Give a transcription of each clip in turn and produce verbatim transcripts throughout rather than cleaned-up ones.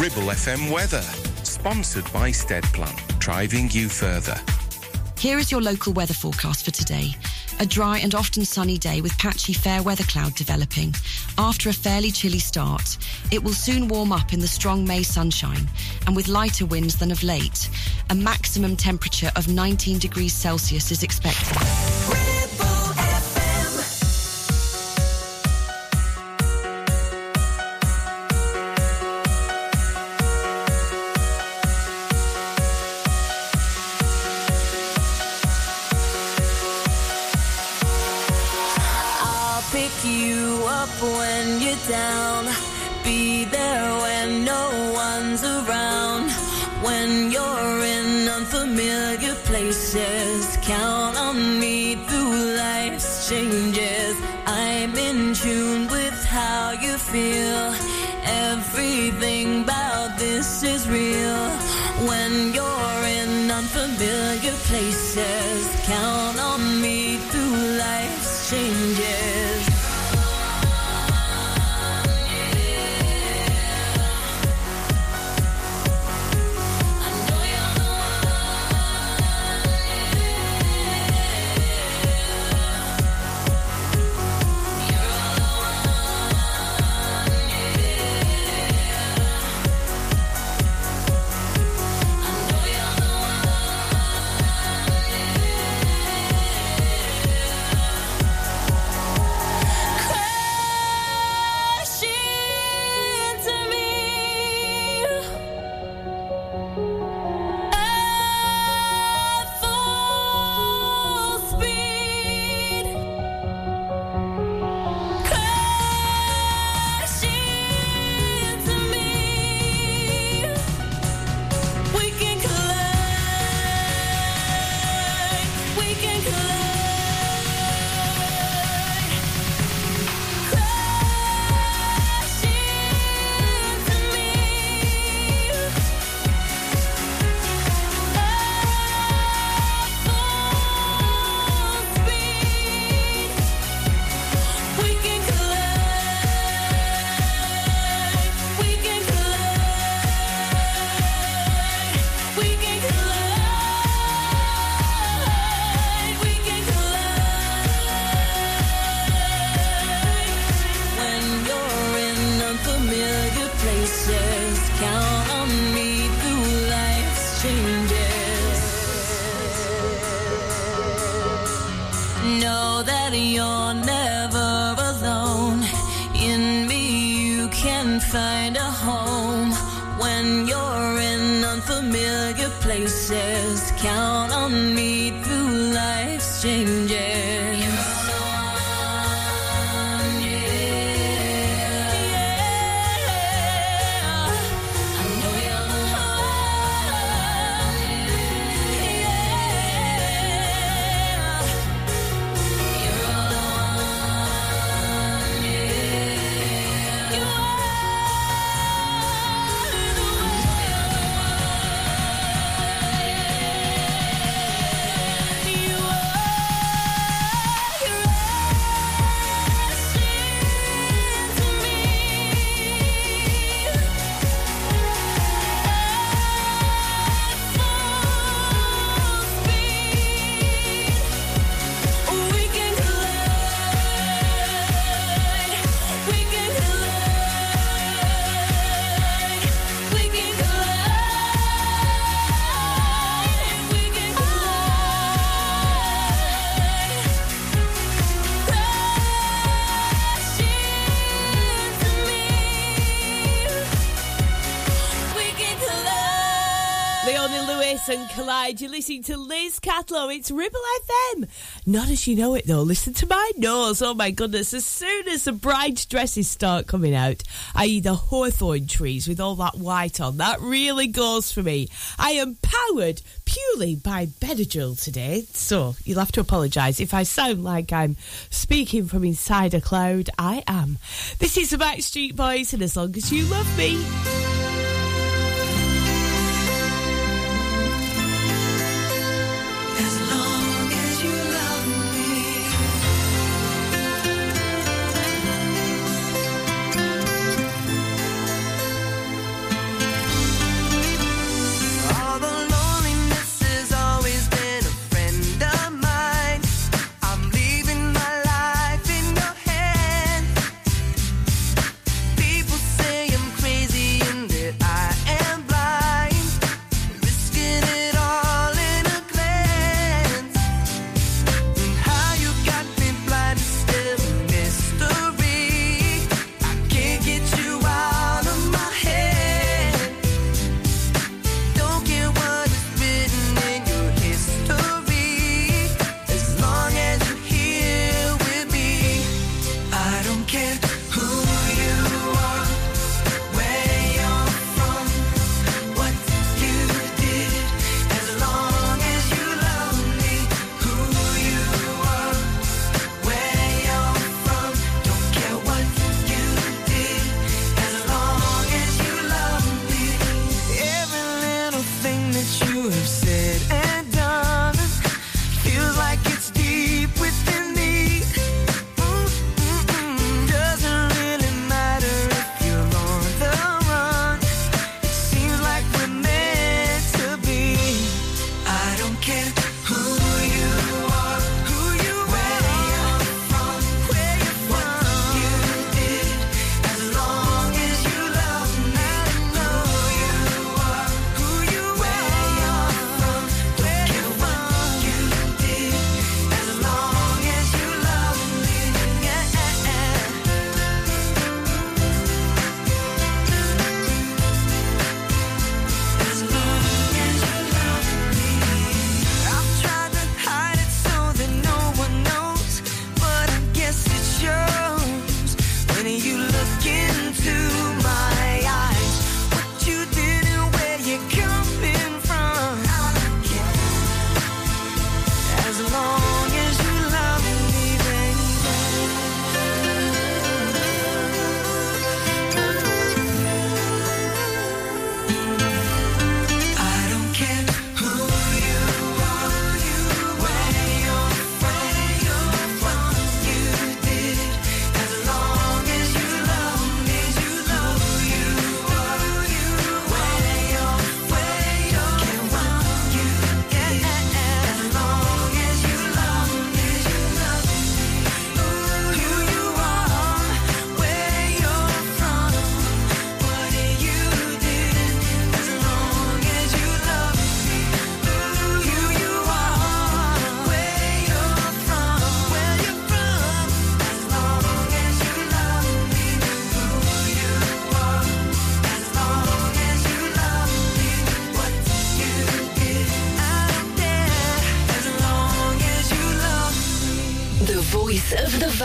Ribble F M weather, sponsored by Steadplan, driving you further. Here is your local weather forecast for today. A dry and often sunny day with patchy fair weather cloud developing. After a fairly chilly start, it will soon warm up in the strong May sunshine, and with lighter winds than of late, a maximum temperature of nineteen degrees Celsius is expected. When you're down, be there when no one's around. When you're in unfamiliar places, count on me through life's changes. I'm in tune with how you feel. Everything about this is real. When you're in unfamiliar places, count on me through life's changes. Find a home when you're in unfamiliar places. Count on me through life's changes. And Collide, you're listening to Liz Catlow. It's Ribble F M. Not as you know it though. Listen to my nose. Oh my goodness. As soon as the bride's dresses start coming out, that is the hawthorn trees with all that white on, that really goes for me. I am powered purely by Benadryl today, so you'll have to apologise if I sound like I'm speaking from inside a cloud. I am. This is the Backstreet Boys, and As Long As You Love Me.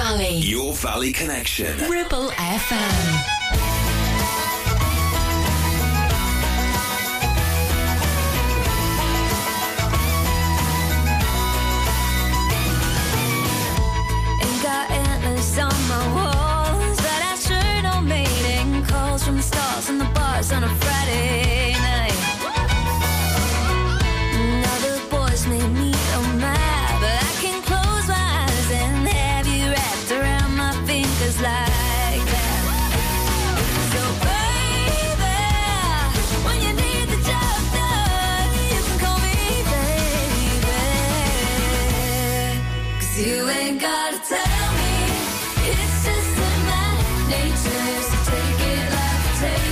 Valley. Your Valley Connection. Ribble F M. On the bars on a Friday night. Now the boys may need a map, but I can close my eyes and have you wrapped around my fingers like that. So baby, when you need the job done, you can call me baby. 'Cause you ain't gotta tell me, it's just in my nature to take it like a taker.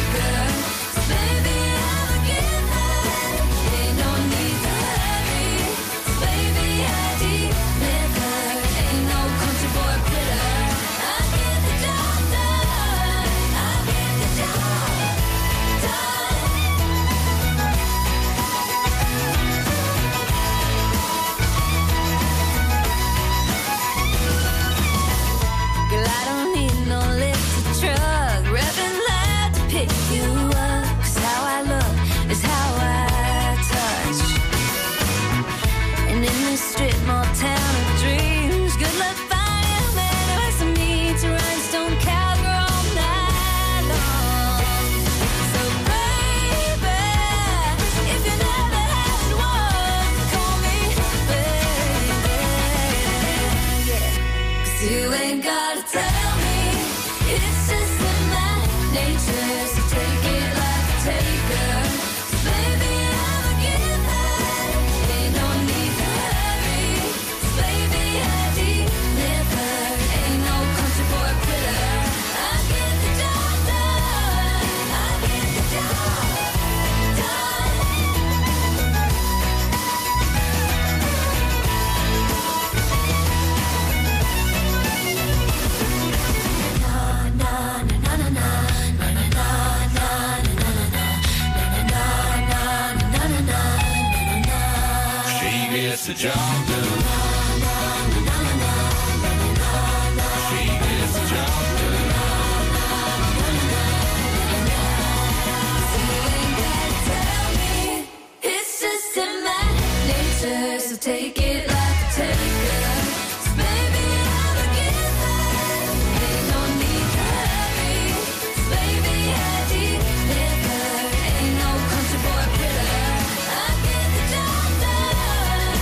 Strip mall town of dreams. Good luck finding a man who has to meet to rhinestone cowgirl all night long. So baby, if you never had one, call me baby. Yeah, 'cause you ain't gotta tell me, it's just in my nature to take it like a taker. Gets the job done. She gets the job done. Tell me, it's just in my nature, so take it like a taker. So baby, I'm a giver. Ain't no need to hurry. So baby, I deliver. Ain't no country boy quitter. I get the job done.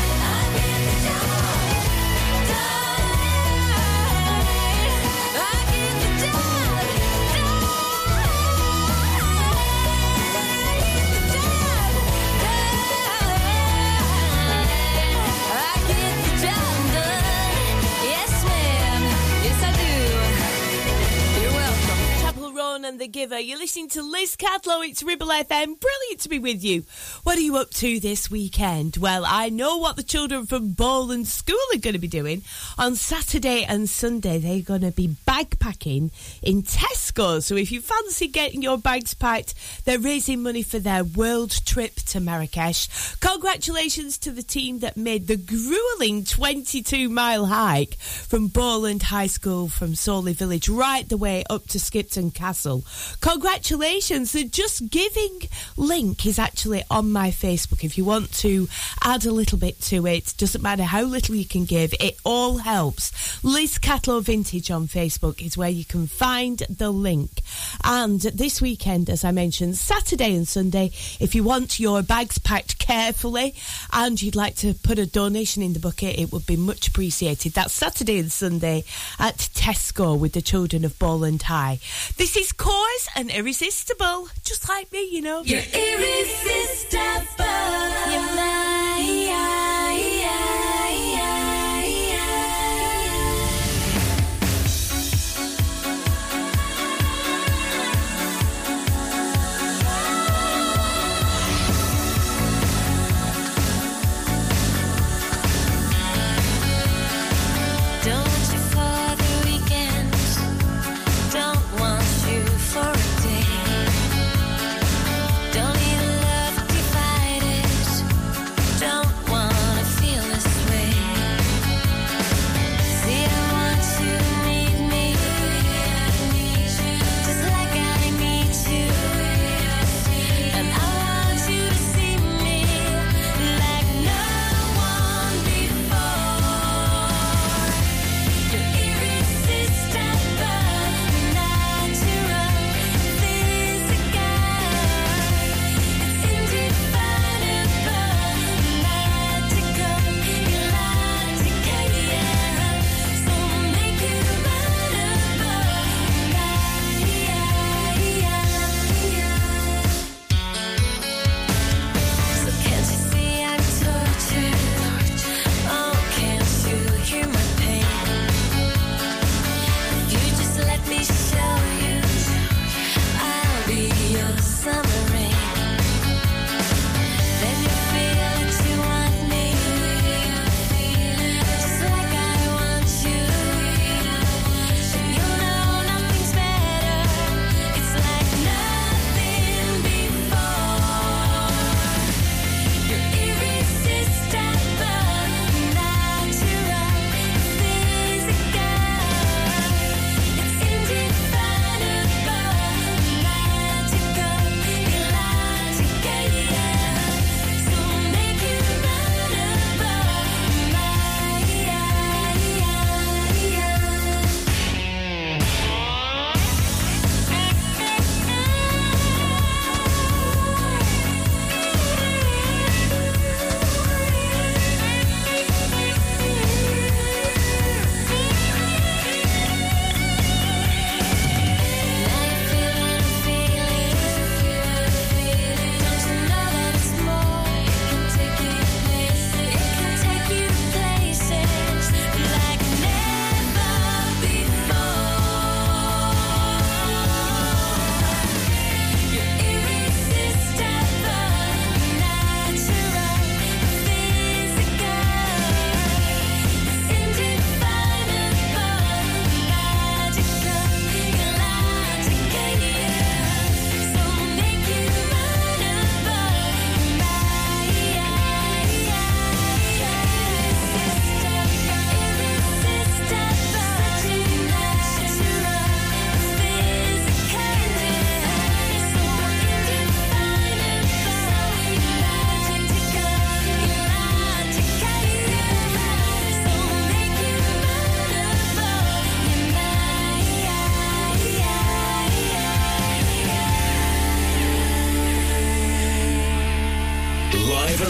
And The Giver. You're listening to Liz Cadlow. It's Ribble F M. Brilliant to be with you. What are you up to this weekend? Well, I know what the children from Bowland School are going to be doing. On Saturday and Sunday, they're going to be bagpacking in Tesco. So if you fancy getting your bags packed, they're raising money for their world trip to Marrakesh. Congratulations to the team that made the gruelling twenty-two mile hike from Bowland High School from Soley Village right the way up to Skipton Castle. Congratulations. The Just Giving link is actually on my Facebook. If you want to add a little bit to it, doesn't matter how little you can give, it all helps. Liz Catlow Vintage on Facebook is where you can find the link. And this weekend, as I mentioned, Saturday and Sunday, if you want your bags packed carefully and you'd like to put a donation in the bucket, it would be much appreciated. That's Saturday and Sunday at Tesco with the children of Bowland High. This is Cause and Irresistible, just like me, you know. You're irresistible. You're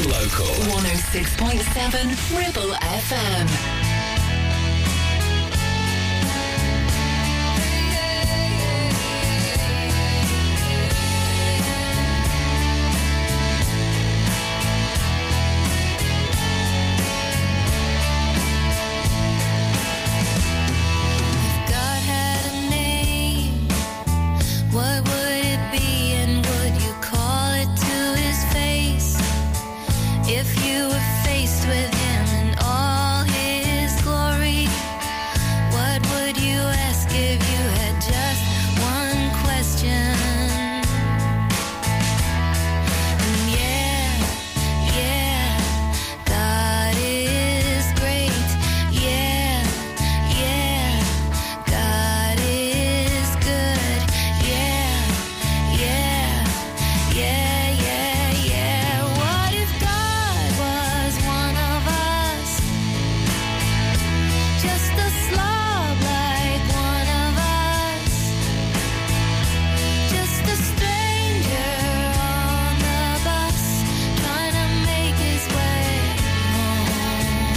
and local. one oh six point seven Ribble F M. What would it be, and would you call it to his face? If you were faced with him in all his glory, what would you ask if you had just one question? And yeah, yeah, God is great. Yeah, yeah, God is good. Yeah, yeah, yeah, yeah, yeah. What if God was one of us? Just a slob like one of us. Just a stranger on the bus trying to make his way home.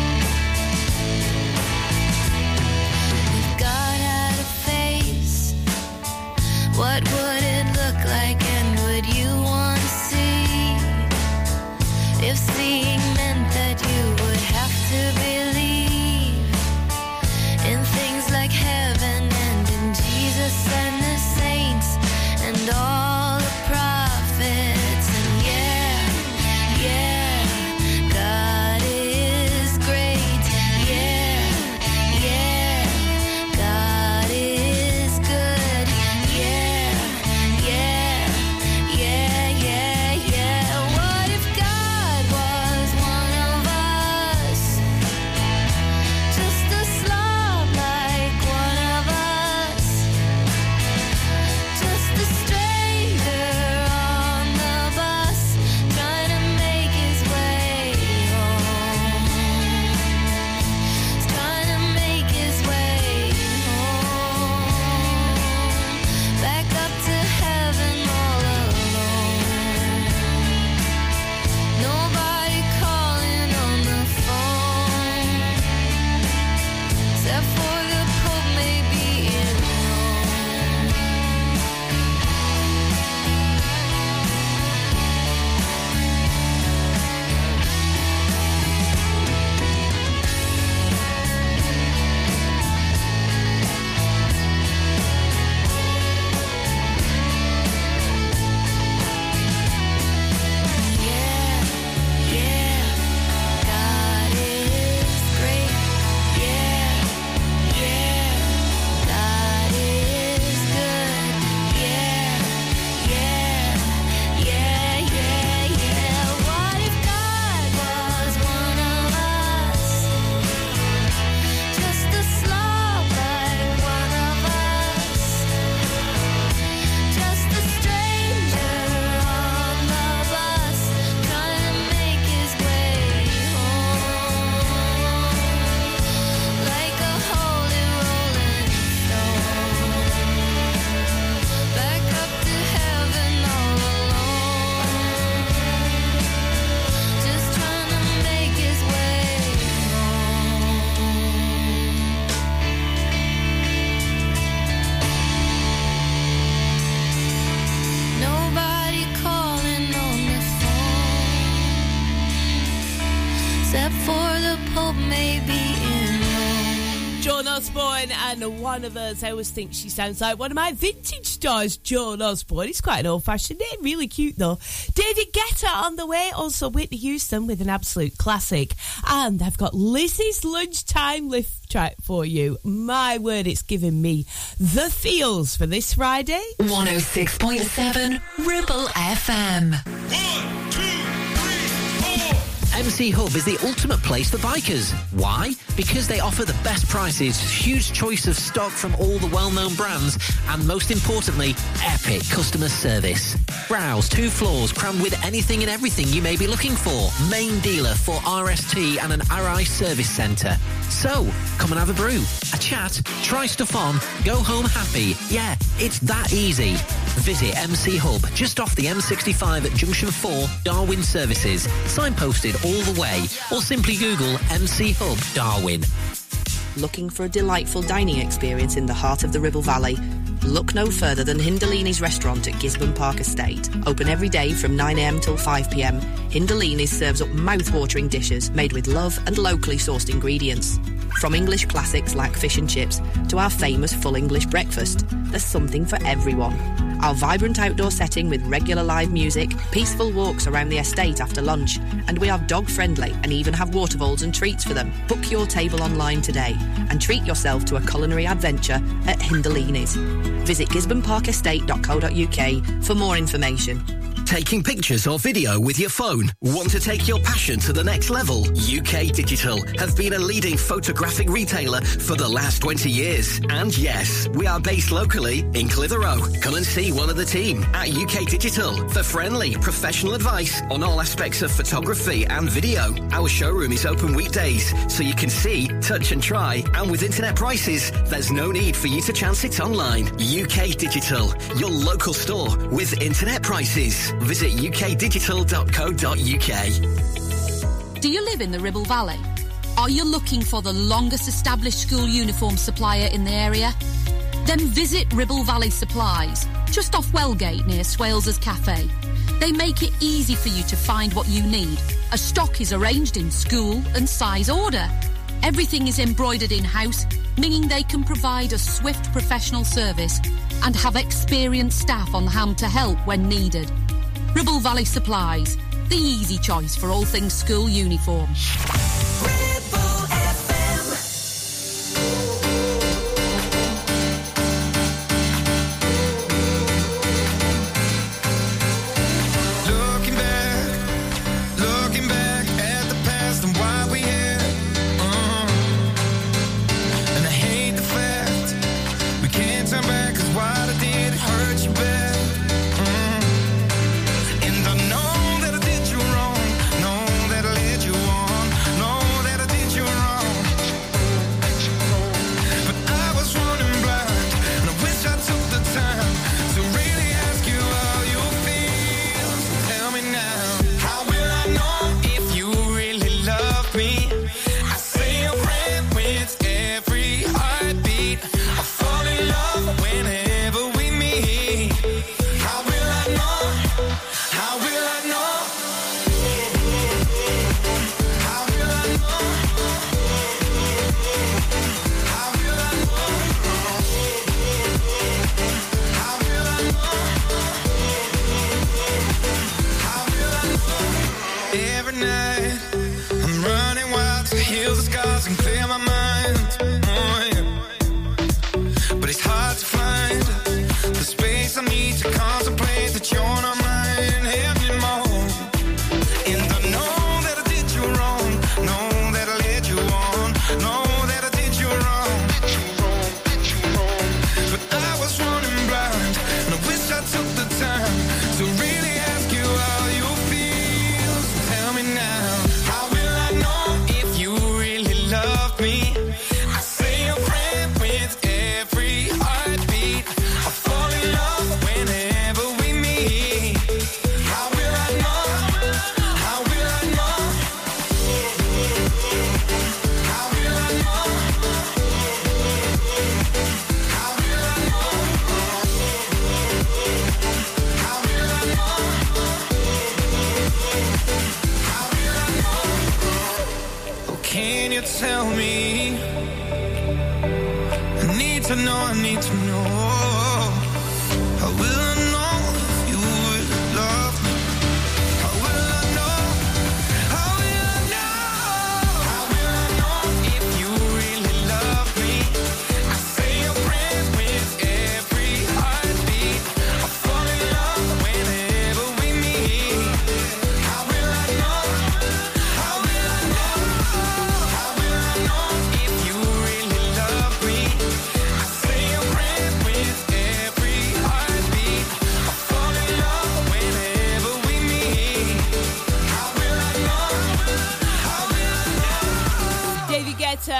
If God had a face, what would it look like, and would you want to see? If seeing meant that you would have to believe in things like heaven and in Jesus and the saints and all the prophets. And yeah, yeah, God is great. Yeah, yeah, God is good. Yeah, yeah, yeah, yeah, yeah. What if God was one of us? Just a slob like one of us. Just a stranger on the bus trying to make his way home. Trying to make his way home. Back up to heaven all alone. Nobody calling on the phone, except for the Pope maybe in Rome. Yeah, yeah, God is great. Yeah, yeah, God is good. Yeah, yeah, yeah, yeah, yeah. What if God was one of us? Just a slob like one of us. Just a stranger on the bus trying to make his way home. Like a holy rolling stone. Back up to heaven all alone. Just trying to make his way home. Nobody calling on the phone, except for the Pope maybe in Rome. Joan Osborne and One of Us. I always think she sounds like one of my vintage stars, Joan Osborne. It's quite an old-fashioned name, really cute though. David Guetta on the way, also Whitney Houston with an absolute classic. And I've got Lizzie's lunchtime lift track for you. My word, it's giving me the feels for this Friday. one oh six point seven Ribble F M. One, two, three, four. M C Hub is the ultimate place for bikers. Why? Because they offer the best prices, huge choice of stock from all the well-known brands, and most importantly, epic customer service. Browse two floors crammed with anything and everything you may be looking for. Main dealer for R S T and an R I service centre. So, come and have a brew, a chat, try stuff on, go home happy. Yeah, it's that easy. Visit M C Hub just off the M sixty-five at Junction four, Darwin Services. Signposted all the way, or simply Google M C Hub Darwin. Looking for a delightful dining experience in the heart of the Ribble Valley? Look no further than Hindalini's restaurant at Gisborne Park Estate. Open every day from nine a m till five p m. Hindalini's serves up mouth-watering dishes made with love and locally sourced ingredients. From English classics like fish and chips to our famous full English breakfast, there's something for everyone. Our vibrant outdoor setting with regular live music, peaceful walks around the estate after lunch, and we are dog-friendly and even have water bowls and treats for them. Book your table online today and treat yourself to a culinary adventure at Hindalini's. Visit gisborne park estate dot co dot u k for more information. Taking pictures or video with your phone? Want to take your passion to the next level? U K Digital have been a leading photographic retailer for the last twenty years. And yes, we are based locally in Clitheroe. Come and see one of the team at U K Digital for friendly, professional advice on all aspects of photography and video. Our showroom is open weekdays, so you can see, touch and try. And with internet prices, there's no need for you to chance it online. U K Digital, your local store with internet prices. Visit u k digital dot co dot u k. Do you live in the Ribble Valley? Are you looking for the longest established school uniform supplier in the area? Then visit Ribble Valley Supplies, just off Wellgate near Swales's Cafe. They make it easy for you to find what you need, as stock is arranged in school and size order. Everything is embroidered in-house, meaning they can provide a swift professional service and have experienced staff on hand to help when needed. Ribble Valley Supplies, the easy choice for all things school uniform. Looking back, looking back at the past and why we here. Uh-huh. And I hate the fact we can't turn back, 'cause what I did hurt you bad. And clear my mind, oh yeah. But it's hard to find the space I need to contemplate that you're not mine anymore. And I know that I did you wrong, know that I led you on, know that I did you wrong, but I was running blind, and I wish I took the time to really ask you how you feel. So tell me now, how will I know if you love me? I say a prayer with every heartbeat. I fall in love whenever we meet. How will I know? How will I know? How will I know? How will I know? How will I know? How will I know? Oh, can you tell me? I need to know, I need to know. How will I know if you really love me? How will I know? How will I know? How will I know if you really love me? I say a prayer with every heartbeat. I fall in love whenever we meet. How will I know? How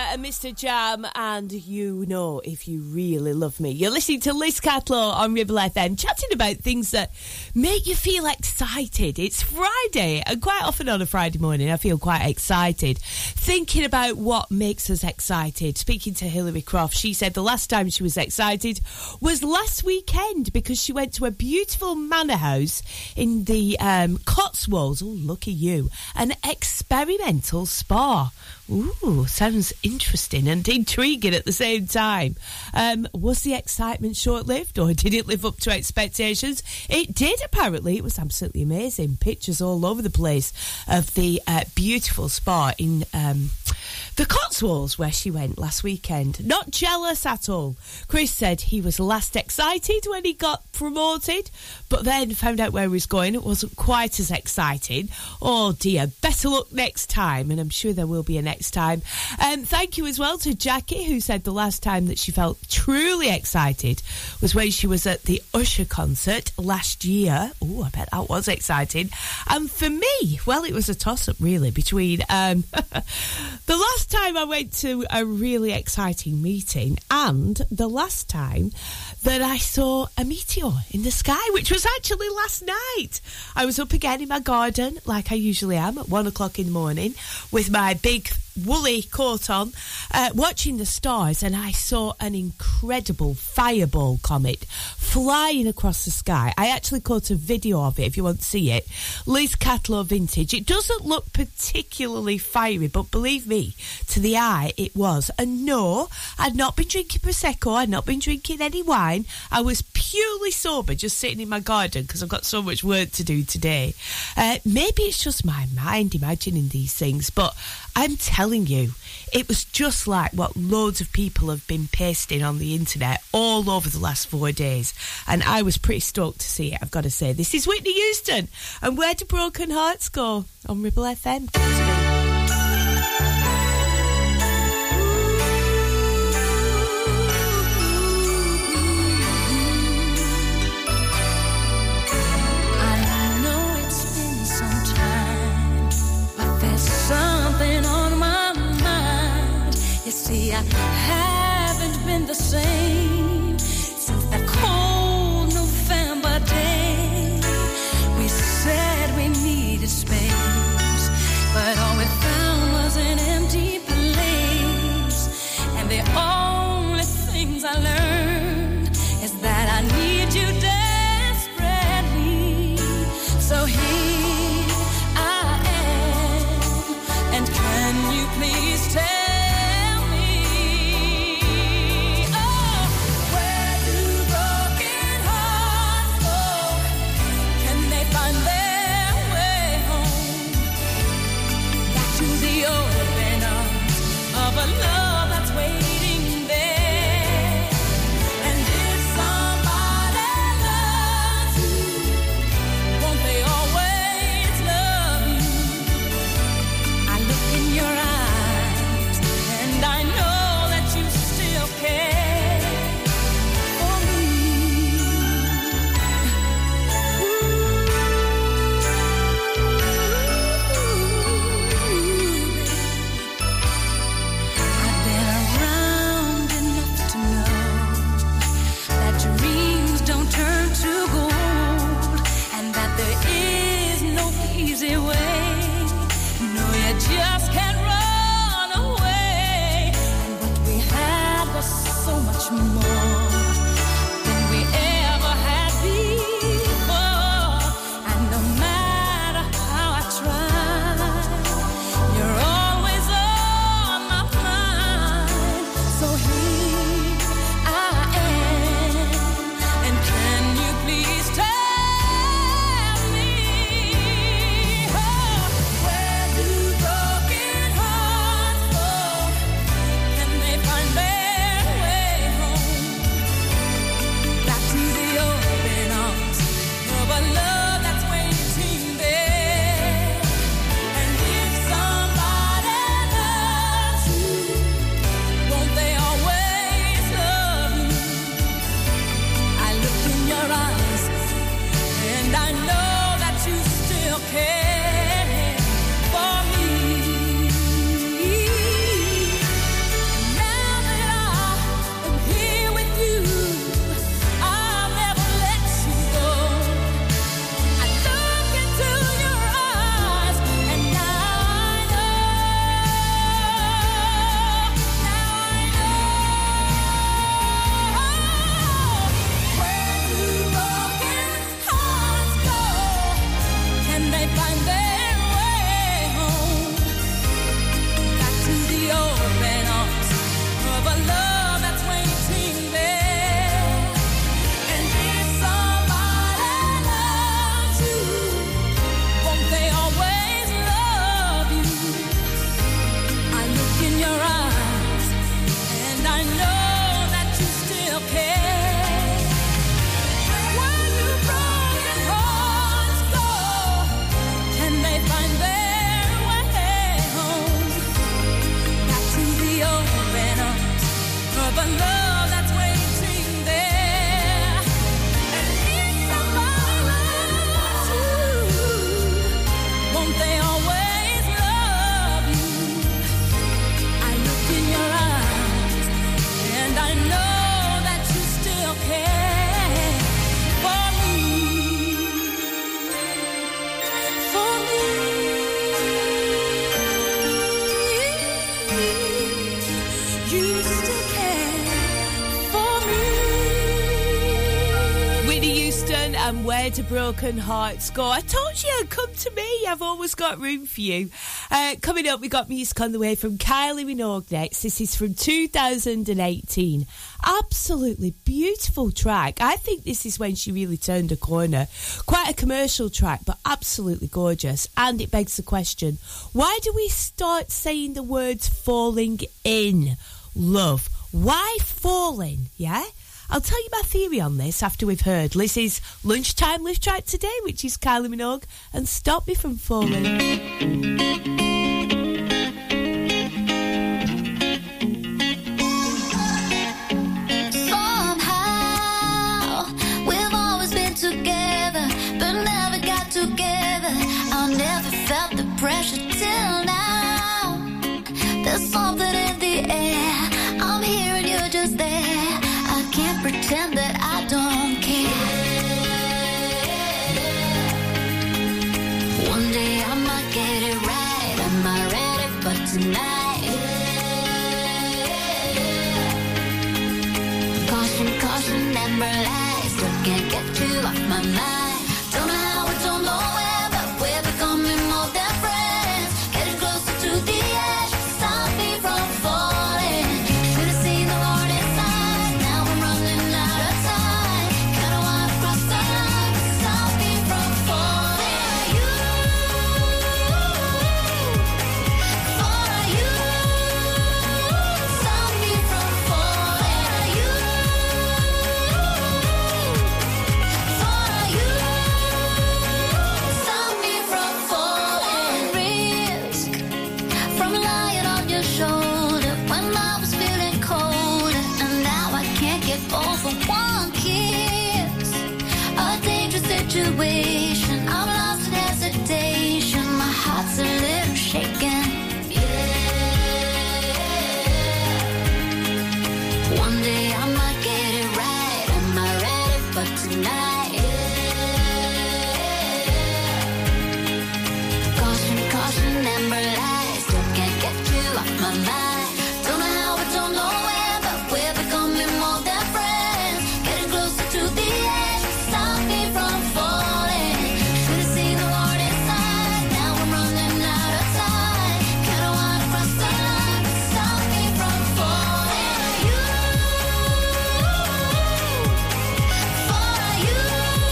and Mister Jam, and You Know If You Really Love Me. You're listening to Liz Catlow on Ribble F M, chatting about things that make you feel excited. It's Friday, and quite often on a Friday morning I feel quite excited, thinking about what makes us excited. Speaking to Hilary Croft, she said the last time she was excited was last weekend because she went to a beautiful manor house in the um, Cotswolds. Oh, lucky you. An experimental spa. Ooh, sounds interesting and intriguing at the same time. Um, was the excitement short-lived, or did it live up to expectations? It did, apparently. It was absolutely amazing. Pictures all over the place of the uh, beautiful spa in um, the Cotswolds where she went last weekend. Not jealous at all. Chris said he was last excited when he got promoted, but then found out where he was going. It wasn't quite as exciting. Oh dear, better luck next time, and I'm sure there will be a next time. Um, thank you as well to Jackie, who said the last time that she felt truly excited was when she was at the Usher concert last year. Oh, I bet that was exciting. And for me, well, it was a toss-up really between um, the last time I went to a really exciting meeting and the last time that I saw a meteor in the sky, which was actually last night. I was up again in my garden, like I usually am, at one o'clock in the morning, with my big woolly coat on, uh, watching the stars, and I saw an incredible fireball comet flying across the sky. I actually caught a video of it if you want to see it. Liz Catlow Vintage. It doesn't look particularly fiery, but believe me, to the eye it was. And no, I'd not been drinking Prosecco, I'd not been drinking any wine. I was purely sober, just sitting in my garden because I've got so much work to do today. Uh, maybe it's just my mind imagining these things, but I'm telling you, it was just like what loads of people have been pasting on the internet all over the last four days. And I was pretty stoked to see it, I've got to say. This is Whitney Houston. And Where Do Broken Hearts Go? On Ribble F M. Something on my mind. You see, I haven't been the same since that cold November day. We said we needed space, but all we found was an empty place. And the only things I learned is that I need you desperately. So here can you please tell me, oh, where do broken hearts go? Can they find their way home? Back to the open arms of a love that's waiting there. And if somebody loves you, won't they always love you? I look in your eyes, and I know that you still care for me. I've been around enough to know that dreams don't turn to gold, and that there is no easy way. No, you just can't run away. And what we had was so much more than we ever had before. And no matter how I try, you're always on my mind. So here I am, and can you please tell me, oh, where do broken hearts go? Can they find their way home? Back to the open arms of a love that's waiting there. And if somebody loves you, won't they always love you? I look in your eyes, and I know that you still care for me. Houston and Where Do Broken Hearts Go? I told you, come to me. I've always got room for you. Uh, coming up, we got music on the way from Kylie Minogue next. This is from two thousand eighteen. Absolutely beautiful track. I think this is when she really turned a corner. Quite a commercial track, but absolutely gorgeous. And it begs the question, why do we start saying the words falling in love? Why falling, yeah? I'll tell you my theory on this after we've heard Lizzie's Lunchtime Lift Track today, which is Kylie Minogue and Stop Me From Falling. Somehow, we've always been together, but never got together. I never felt the pressure till now. There's something in the air. I'm here and you're just there. I can't pretend that I don't care. One day I might get it right. Am I ready for tonight? Caution, caution, amber lights. Still can't get you off my mind. Don't know how, I don't know where, but we're becoming more than friends. Getting closer to the edge. Stop me from falling. Should've seen the warning sign. Now I'm running out of time. Kinda wanna cross the line. Stop me from falling. You, for you. Stop me from falling. You, for you. Stop me from falling. Risk from lying on your shoulder when I was feeling colder, and now I can't get over one kiss. A dangerous situation. I'm lost in hesitation. My heart's a little shaken. Yeah. One day I might get it right. Am I ready for tonight? Caution, caution, amber lights. Still can't get you off my mind. Don't know how, I don't know where, but we're becoming more than friends. Getting closer to the edge. Stop me from falling. Should've seen the warning sign. Now I'm running out of time. Kinda wanna cross the line. Stop me from falling. You, for you.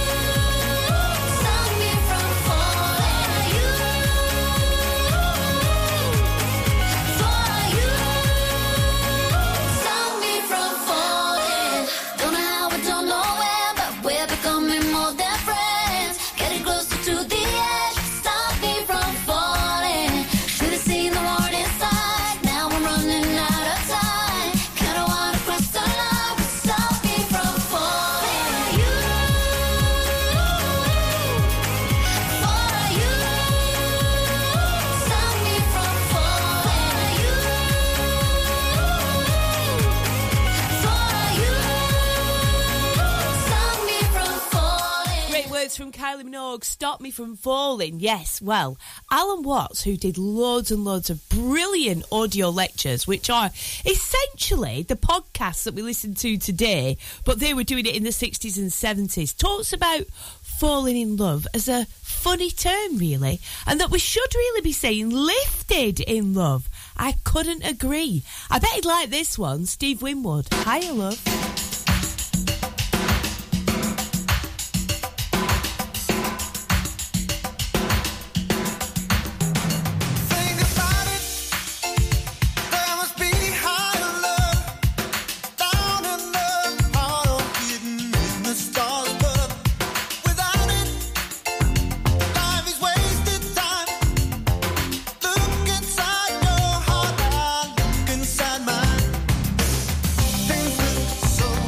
Stop me from falling. You, for you. Stop me from falling. Don't know how, I don't know where, but we're becoming more than friends. Getting closer to the edge. Stop me from falling. Should've seen the warning sign. Now I'm running out of time. Kinda wanna cross the line. Stop me from falling. You, for you. Stop me from falling. You, for you. Stop me from falling. Great words from Kylie Minogue, Stop Me From Falling. Yes, well, Alan Watts, who did loads and loads of brilliant audio lectures, which are essentially the podcasts that we listen to today, but they were doing it in the sixties and seventies, talks about falling in love as a funny term, really, and that we should really be saying lifted in love. I couldn't agree. I bet he'd like this one, Steve Winwood. Hiya, love. Think about it. There must be higher love down in the heart of hidden in the stars, but without it, life is wasted time. Look inside your heart, I look inside mine. Things look so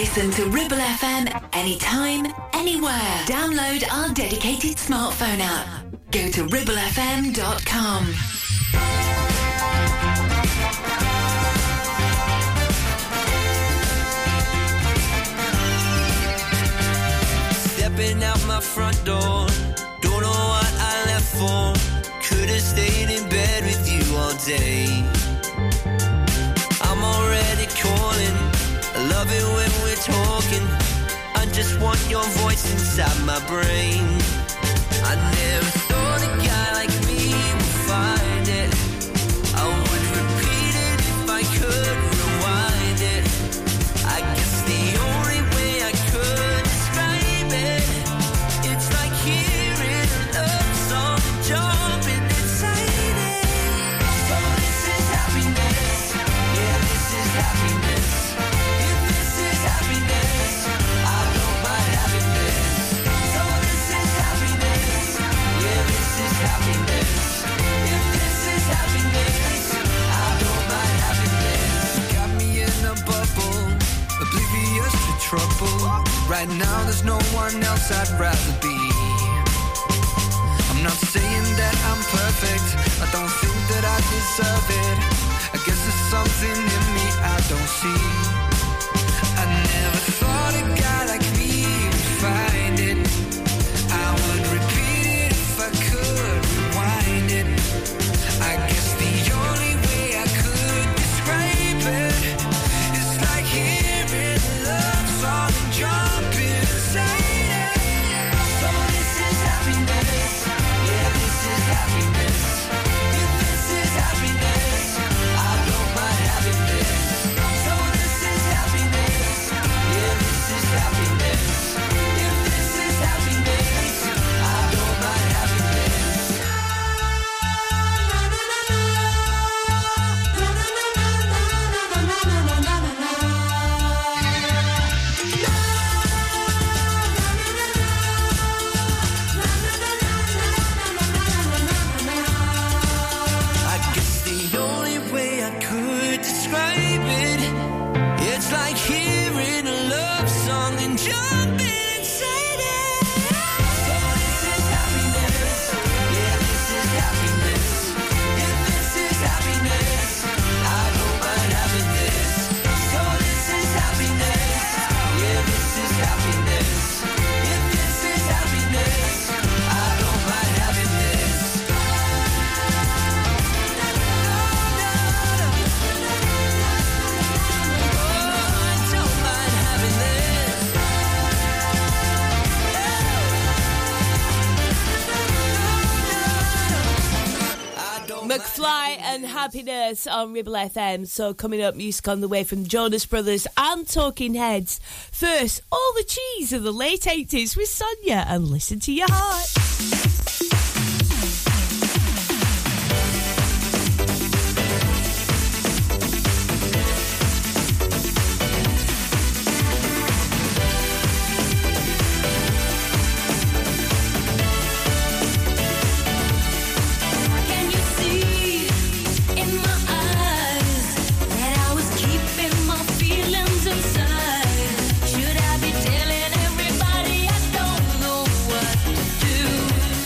Listen to Ribble F M anytime, anywhere. Download our dedicated smartphone app. Go to ribble f m dot com. Stepping out my front door, don't know what I left for. Could've stayed in bed with you all day. I'm already calling, I love it when we're talking. I just want your voice inside my brain. I never thought a guy like me would find it. I would repeat it if I could rewind it. I guess the only way I could describe it, it's like hearing a love song jumping inside it. So this is happiness, yeah, this is happiness. If this is happiness, I don't mind having this. So this is happiness, yeah, this is happiness. If this is happiness, I don't mind having this. You got me in a bubble, oblivious to trouble. Right now there's no one else I'd rather be. I'm not saying that I'm perfect, I don't think that I deserve it. I guess there's something in me I don't see. I never thought a guy like me would find it. I would repeat it if I could rewind it. I guess the only way I could describe it is like hearing a love song and jumping inside it. So this is happiness, yeah, this is happiness. If this is happiness, I don't mind having this. So this is happiness, yeah, this is happiness. If this is happiness, I don't mind having this. I guess the only way I could describe it, it's like hearing a love song and jumping inside it. So this is happiness, yeah, this is happiness. If this is happiness, I don't mind having this. So this is happiness, yeah, this is happiness. If this is happiness, I don't mind having this. McFly and Happiness on Ribble F M. So coming up, music on the way from Jonas Brothers and Talking Heads. First, all the cheese of the late eighties with Sonia and Listen to Your Heart. Can you see in my eyes that I was keeping my feelings inside? Should I be telling everybody I don't know what to do?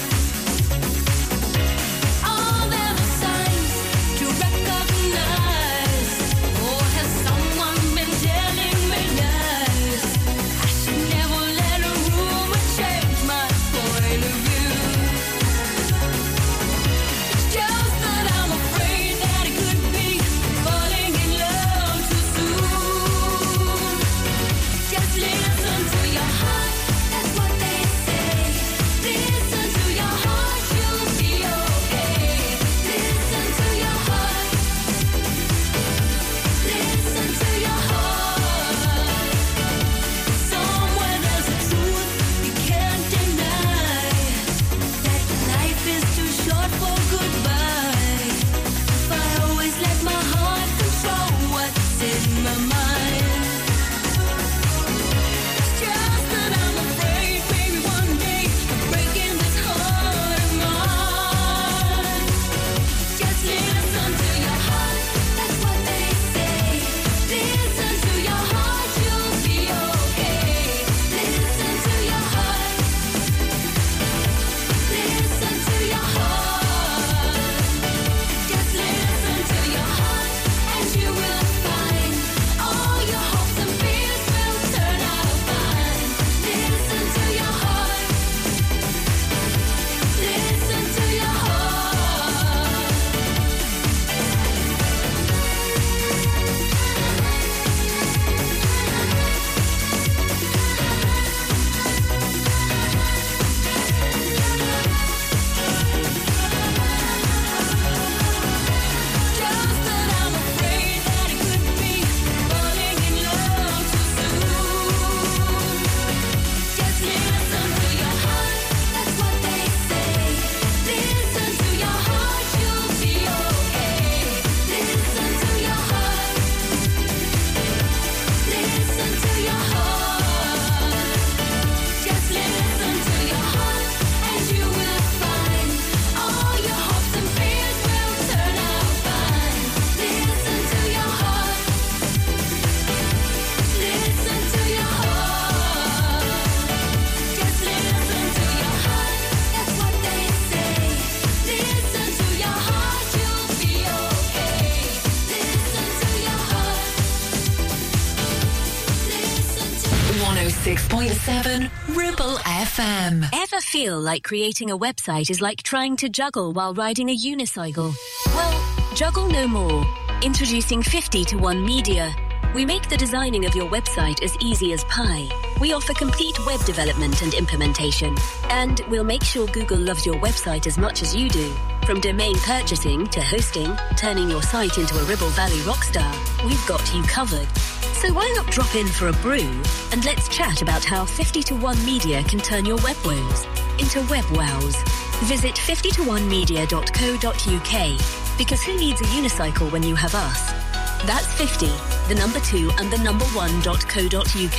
six point seven Ribble F M. Ever feel like creating a website is like trying to juggle while riding a unicycle? Well, juggle no more. Introducing fifty to one Media. We make the designing of your website as easy as pie. We offer complete web development and implementation. And we'll make sure Google loves your website as much as you do. From domain purchasing to hosting, turning your site into a Ribble Valley rockstar, we've got you covered. So why not drop in for a brew and let's chat about how fifty to one Media can turn your web woes into web wows. Visit fifty to one media dot co dot uk because who needs a unicycle when you have us? That's fifty, the number two and the number one dot co dot uk.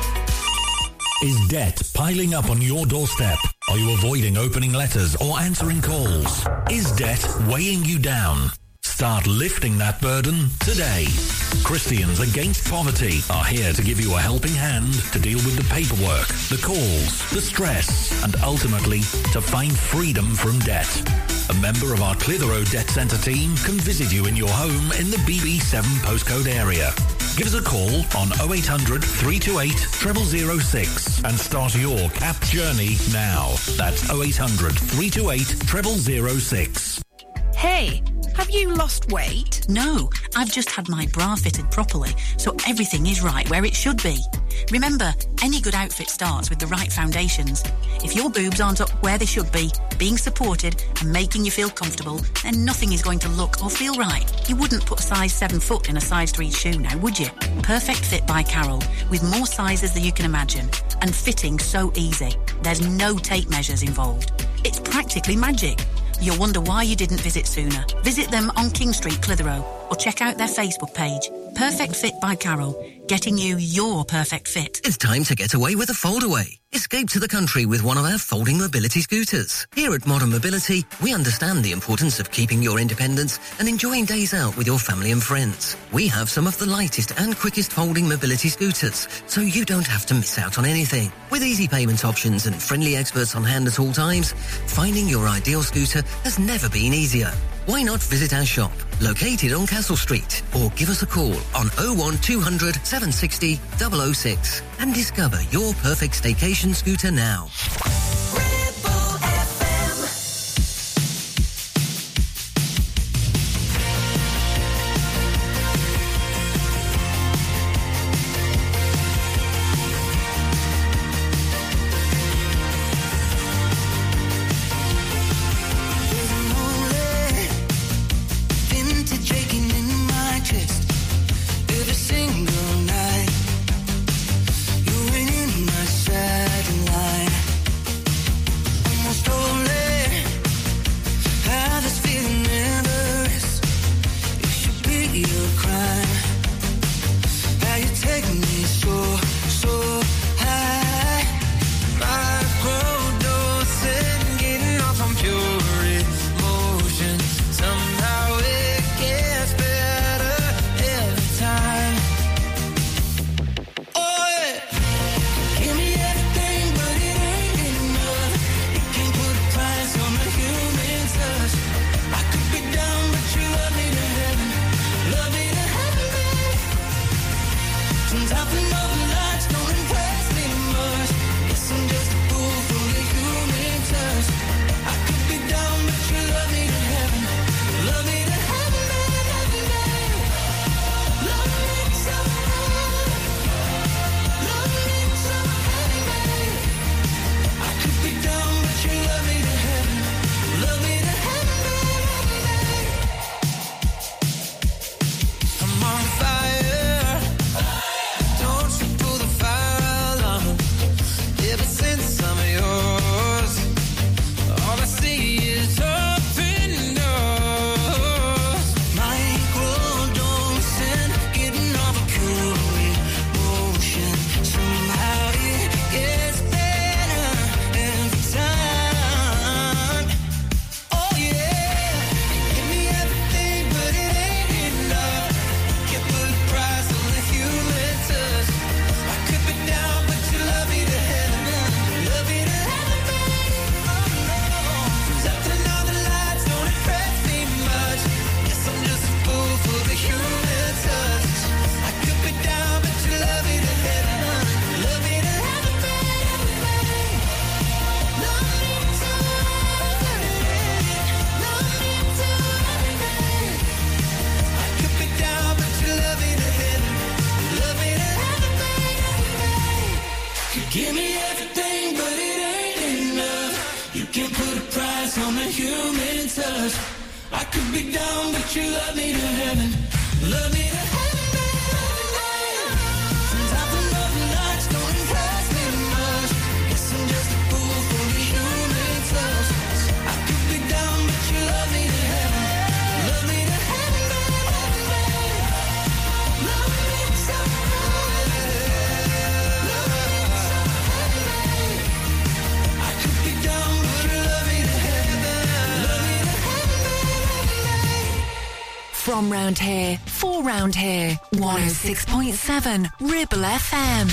Is debt piling up on your doorstep? Are you avoiding opening letters or answering calls? Is debt weighing you down? Start lifting that burden today. Christians Against Poverty are here to give you a helping hand to deal with the paperwork, the calls, the stress, and ultimately to find freedom from debt. A member of our Clitheroe Debt Centre team can visit you in your home in the B B seven postcode area. Give us a call on oh eight hundred, three two eight, zero zero zero six and start your C A P journey now. That's oh eight hundred, three two eight, zero zero zero six. Hey, have you lost weight? No, I've just had my bra fitted properly, so everything is right where it should be. Remember, any good outfit starts with the right foundations. If your boobs aren't up where they should be, being supported and making you feel comfortable, then nothing is going to look or feel right. You wouldn't put a size seven foot in a size three shoe now, would you? Perfect Fit by Carol, with more sizes than you can imagine, and fitting so easy. There's no tape measures involved. It's practically magic. You'll wonder why you didn't visit sooner. Visit them on King Street, Clitheroe, or check out their Facebook page. Perfect Fit by Carol, getting you your perfect fit. It's time to get away with a foldaway. Escape to the country with one of our folding mobility scooters. Here at Modern Mobility, we understand the importance of keeping your independence and enjoying days out with your family and friends. We have some of the lightest and quickest folding mobility scooters, so you don't have to miss out on anything. With easy payment options and friendly experts on hand at all times, finding your ideal scooter has never been easier. Why not visit our shop, located on Castle Street, or give us a call on oh one two hundred, seven sixty, double oh six and discover your perfect staycation scooter now. Pure emotion, somehow it can could be down, but you love me to heaven. Love me to heaven, baby. Since half the northern lights don't impress me much, guess I'm just a fool for the human touch. I could be down, but you love me to heaven. Love me to heaven, baby. Love me so heaven. Love me so heaven. I could be down, but you love me to heaven. Love me to heaven. From round here, for round here, one oh six point seven Ribble F M.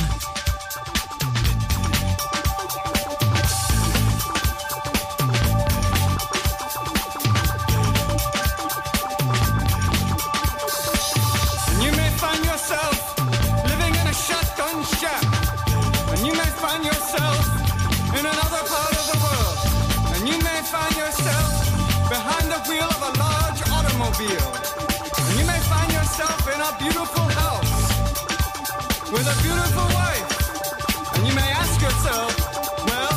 And you may find yourself living in a shotgun shack. And you may find yourself in another part of the world. And you may find yourself behind the wheel of a large automobile. And you may find yourself in a beautiful house with a beautiful wife. And you may ask yourself, well,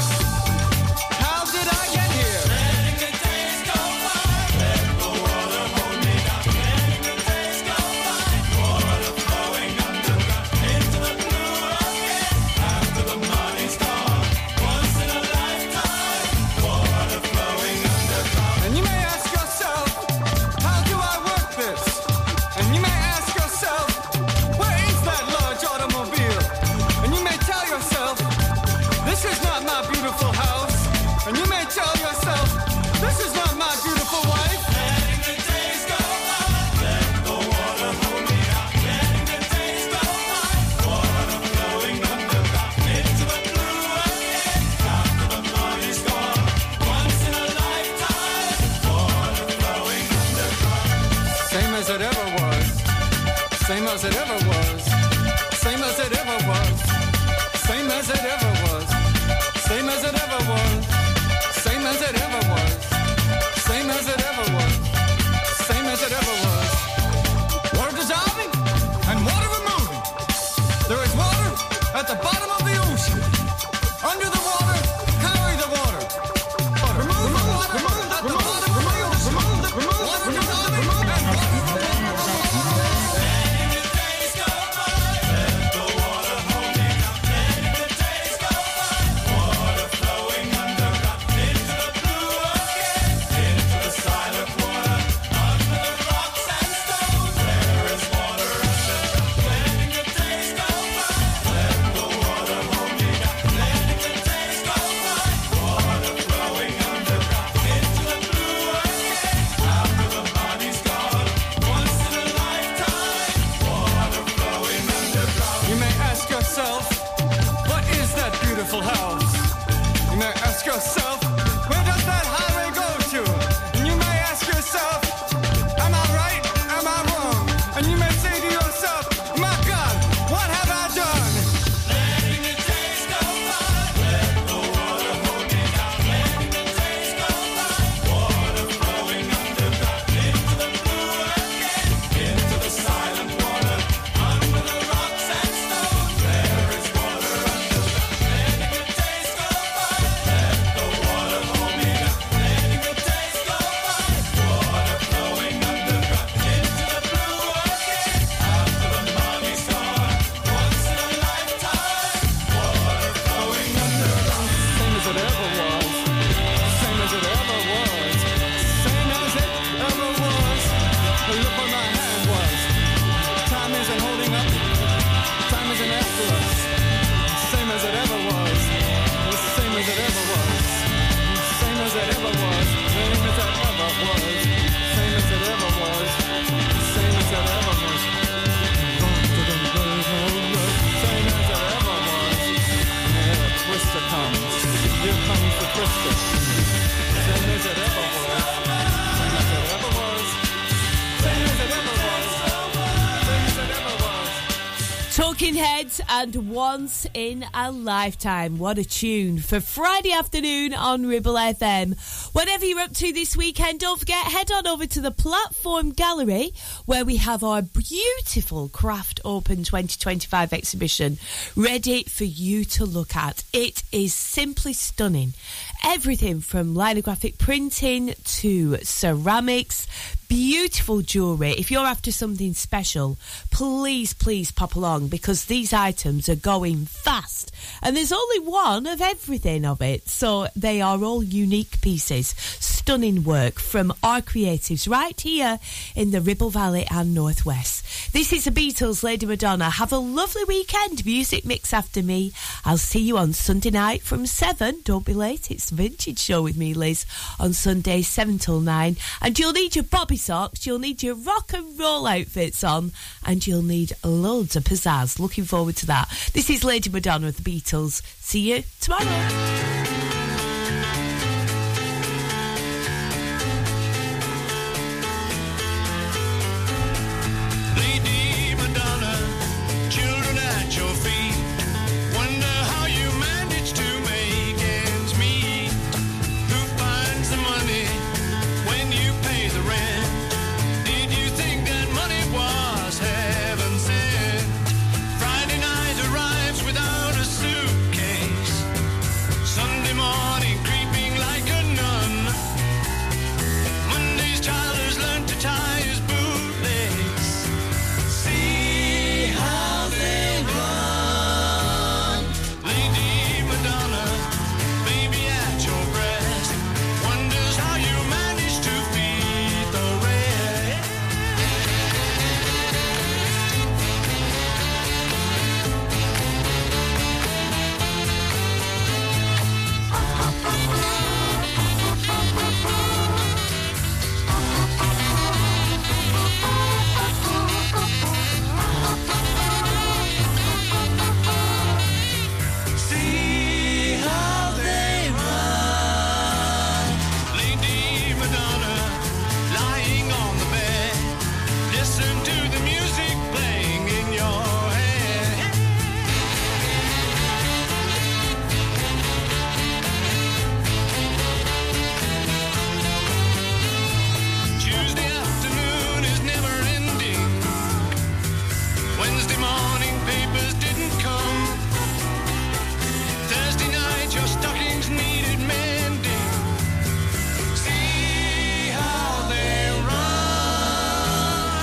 how did I get here? Letting the days go by, let the water hold me down. Letting the days go by, water flowing underground into the blue ocean. After the money's gone, once in a lifetime, water flowing underground. And you may ask yourself, how do I work this? And you may ask yourself, where is that large automobile? And you may tell yourself, this is not my beautiful house. And you may tell yourself, this is not my beautiful wife. Letting the days go by, let the water hold me down. Letting the days go by, water flowing underground into the blue ocean. After the money's gone, once in a lifetime, water flowing underground. Same as it ever was. Same as it ever was. Same as it ever was. Same as it ever was. Same as it ever was. Same as it ever was. Same as it ever was. Same as it ever was. Water dissolving and water removing. There is water at the bottom of the ocean. Under the water, carry the water. Remove the water at the bottom of the ocean. Water dissolving and water removing. Letting the days go by, let the water hold me down. Letting the days go by, water flowing underground into the blue ocean, into the silent water, under the rocks and stones. There is water underground. Letting the days go by, let the water hold me down. Letting the days go by, water flowing underground into the blue ocean. After the money's gone, once in a lifetime, water flowing underground. You may ask yourself, what is that beautiful house? You may ask yourself, where does that highway go to? And you may ask yourself, am I right? Am I wrong? And you may say to yourself, my God, what have I done? Letting the days go by, let the water hold me down. Letting the days go by, water flowing underground into the blue ocean, into the silent water, under the rocks and stones. There is water underground. Letting the days go by, let the water hold me down. Letting the days go by, water flowing underground into the blue ocean. After the money's gone, once in a lifetime, water flowing underground. Same as it ever was. Same as it ever was. Same as it ever was. Look where my hand was. Time isn't holding up. Time isn't after us. Same as it ever was. Same as it ever was. Same as it ever was. Same as it ever was. Same as it ever was. Same as it ever was. Same as it ever was. Here, Twister comes. Here comes the Twister. Same as it ever was. Same as it ever was. Same as it ever was. Same as it ever was. Talking Heads and Once in a Lifetime. What a tune for Friday afternoon on Ribble F M. Whatever you're up to this weekend, don't forget, head on over to the Platform Gallery where we have our beautiful Craft Open twenty twenty-five exhibition ready for you to look at. It is simply stunning. Everything from lithographic printing to ceramics, beautiful jewellery. If you're after something special, please, please pop along because these items are going fast. And there's only one of everything of it. So they are all unique pieces. Stunning work from our creatives right here in the Ribble Valley and Northwest. This is the Beatles, Lady Madonna. Have a lovely weekend. Music mix after me. I'll see you on Sunday night from seven. Don't be late. It's the Vintage Show with me, Liz, on Sunday seven till nine. And you'll need your bobby socks, you'll need your rock and roll outfits on, and you'll need loads of pizzazz. Looking forward to that. This is Lady Madonna of the Beatles. See you tomorrow.